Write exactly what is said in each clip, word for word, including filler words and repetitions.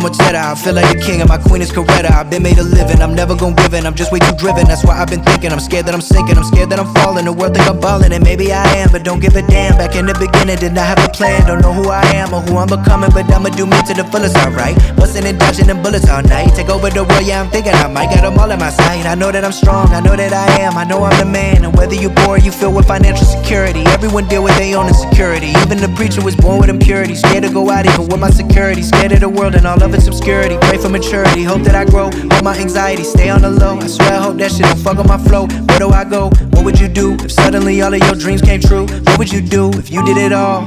more cheddar. I feel like a king and my queen is Coretta. I've been made a living, I'm never gon' give in. I'm just way too driven, that's why I've been thinking. I'm scared that I'm sinking, I'm scared that I'm falling. The world think I'm ballin', and maybe I am, but don't give a damn. Back in the beginning, did not have a plan. Don't know who I am or who I'm becoming, but I'ma do me to the fullest, alright. Bustin' and dodging them bullets all night. Take over the world, yeah, I'm thinking I might. Got them all in my sight. I know that I'm strong, I know that I am. I know I'm the man, and whether you poor or you feel with financial security, everyone deal with their own insecurity. Even the preacher was born with impurity. Scared to go out even with my security. Scared of the world and all of its obscurity. Pray for maturity, hope that I grow. Hold my anxiety, stay on the low. I swear I hope that shit don't fuck on my flow. Where do I go? What would you do if suddenly all of your dreams came true? What would you do if you did it all?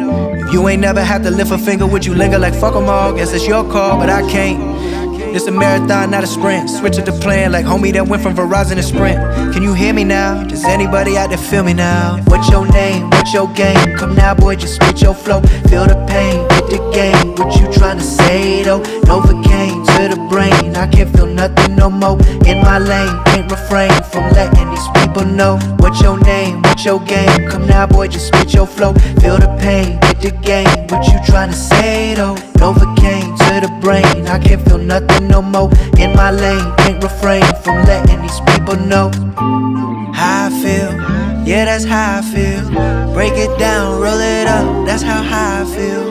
If you ain't never had to lift a finger, would you linger like fuck 'em all? Guess it's your call, but I can't. It's a marathon, not a sprint. Switch up the plan like homie that went from Verizon to Sprint. Can you hear me now? Does anybody out there feel me now? What's your name? What's your game? Come now, boy, just spit your flow. Feel the pain, hit the game. What you tryna say though? Novocaine to the brain. I can't feel nothing no more. In my lane, can't refrain from letting these people know. What's your name? What's your game? Come now, boy, just spit your flow. Feel the pain, hit the game. What you tryna say though? Novocaine to the brain. I can't feel nothing no more. In my lane, can't refrain from letting these people know how I feel. Yeah, that's how I feel. Break it down, roll it up. That's how high I feel.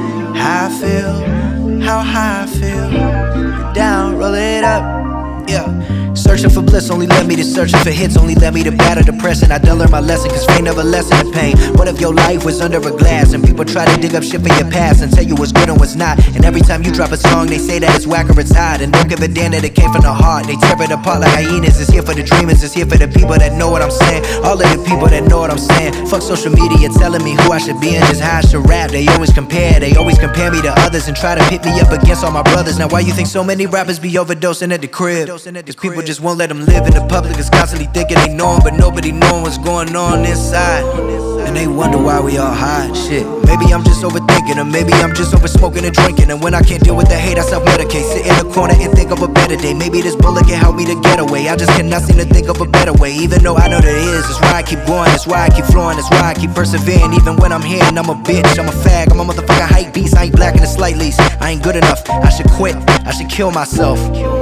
How I feel, how high I feel. Get down, roll it up. Yeah. Searching for bliss only led me to searching for hits. Only led me to battle depression. I done learned my lesson, cause fame never lessen the pain. What if your life was under a glass and people try to dig up shit from your past and tell you what's good and what's not? And every time you drop a song they say that it's whack or it's hot, and don't give a damn that it came from the heart. They tear it apart like hyenas. It's here for the dreamers, it's here for the people that know what I'm saying. All of the people that know what I'm saying. Fuck social media telling me who I should be and just how I should rap. They always compare, they always compare me to others and try to pit me up against all my brothers. Now why you think so many rappers be overdosing at the crib? Cause people just won't let them live in the public. Is constantly thinking they know him, but nobody knowing what's going on inside. And they wonder why we all hide. Shit, maybe I'm just overthinking, or maybe I'm just over smoking and drinking. And when I can't deal with the hate, I self-medicate. Sit in the corner and think of a better day. Maybe this bullet can help me to get away. I just cannot seem to think of a better way. Even though I know there is, that's why I keep going, that's why I keep flowing, that's why I keep persevering. Even when I'm here and I'm a bitch, I'm a fag, I'm a motherfucking hype beast. I ain't black in the slight least, I ain't good enough. I should quit, I should kill myself.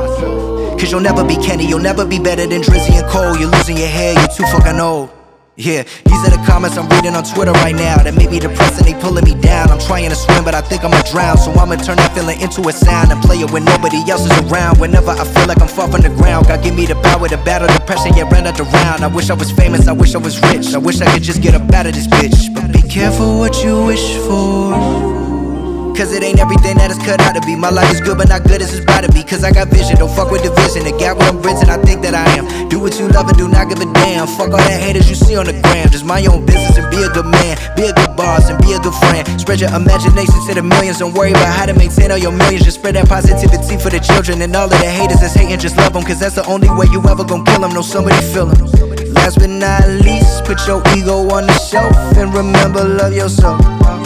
Cause you'll never be Kenny, you'll never be better than Drizzy and Cole. You're losing your hair, you're too fucking old. Yeah, these are the comments I'm reading on Twitter right now that make me depressed and they pulling me down. I'm trying to swim but I think I'ma drown, so I'ma turn that feeling into a sound and play it when nobody else is around. Whenever I feel like I'm far from the ground, God give me the power to battle depression, yeah, run out around. I wish I was famous, I wish I was rich, I wish I could just get up out of this bitch. But be careful what you wish for, cause it ain't everything that it's cut out to be. My life is good but not good as it's about to be. Cause I got vision, don't fuck with division. The gap where I'm bridging, I think that I am. Do what you love and do not give a damn. Fuck all that haters you see on the gram. Just mind your own business and be a good man. Be a good boss and be a good friend. Spread your imagination to the millions. Don't worry about how to maintain all your millions. Just spread that positivity for the children. And all of the haters that's hating, just love them, cause that's the only way you ever gon' kill them. Know somebody feel them. Last but not least, put your ego on the shelf and remember, love yourself.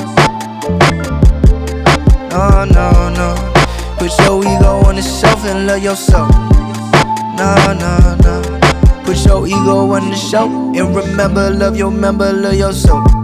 No, no, no. Put your ego on the shelf and love yourself. No, no, no. Put your ego on the shelf and remember, love your member, love yourself.